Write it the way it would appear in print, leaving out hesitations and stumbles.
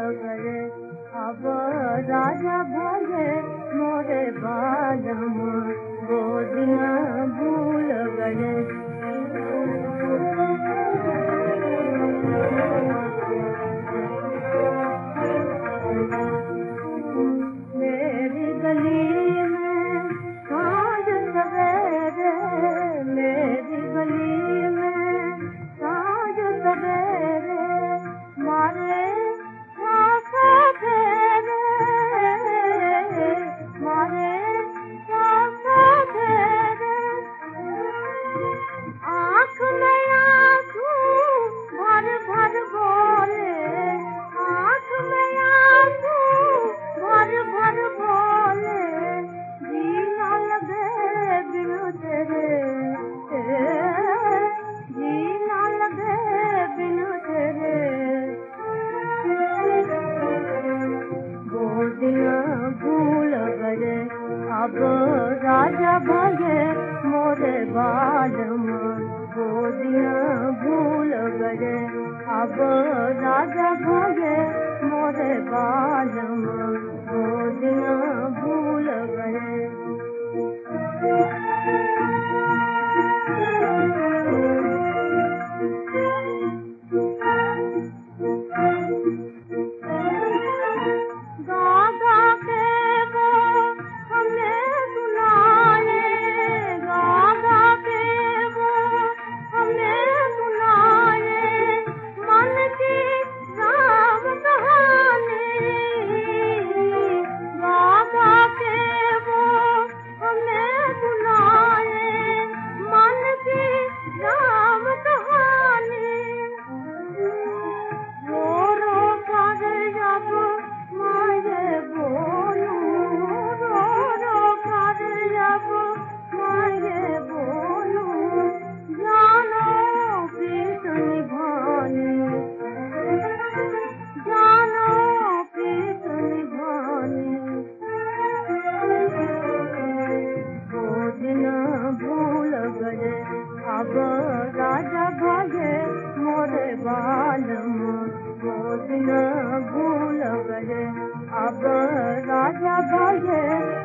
गए, अब राजा भये मोरे बालम, वो दिन भूल गए। मेरी गली में साँझ सवेरे, मेरी गली में साँझ सवेरे, मारे सासा फेरे, मारे सासा फेरे। आँख में आँसू भर भर बोले, आँख में आँसू भर भर बोले, जीना लगे बिनु तेरे, जीना लगे बिनु तेरे। वो दिन भूल गए, अब राजा भये मोरे बालम, वो दिन भूल गए, अब राजा भये मोरे बालम, वो दिन भूल गए। अब राजा भये मोरे बालम, वो दिन भूल गए, अब राजा भये